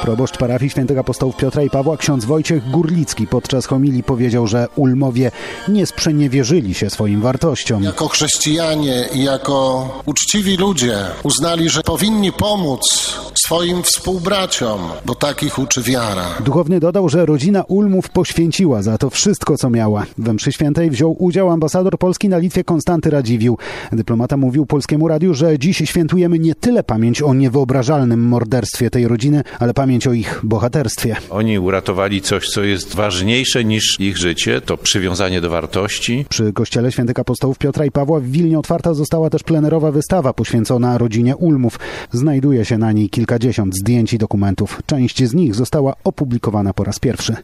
Proboszcz parafii świętych apostołów Piotra i Pawła, ksiądz Wojciech Górlicki, podczas homilii powiedział, że Ulmowie nie sprzeniewierzyli się swoim wartościom. Jako chrześcijanie i jako uczciwi ludzie uznali, że powinni pomóc swoim współbraciom, bo takich uczy wiara. Duchowny dodał, że rodzina Ulmów poświęciła za to wszystko, co miała. We mszy świętej wziął udział ambasador Polski na Litwie Konstanty Radziwiłł. Dyplomata mówił Polskiemu Radiu, że dziś świętujemy nie tyle pamięć o niewyobrażalnym morderstwie tej rodziny, ale pamięć o ich bohaterstwie. Oni uratowali coś, co jest ważniejsze niż ich życie, to przywiązanie do wartości. Przy kościele świętych apostołów Piotra i Pawła w Wilnie otwarta została też plenerowa wystawa poświęcona rodzinie Ulmów. Znajduje się na niej kilkadziesiąt zdjęć i dokumentów. Część z nich została opublikowana po raz pierwszy.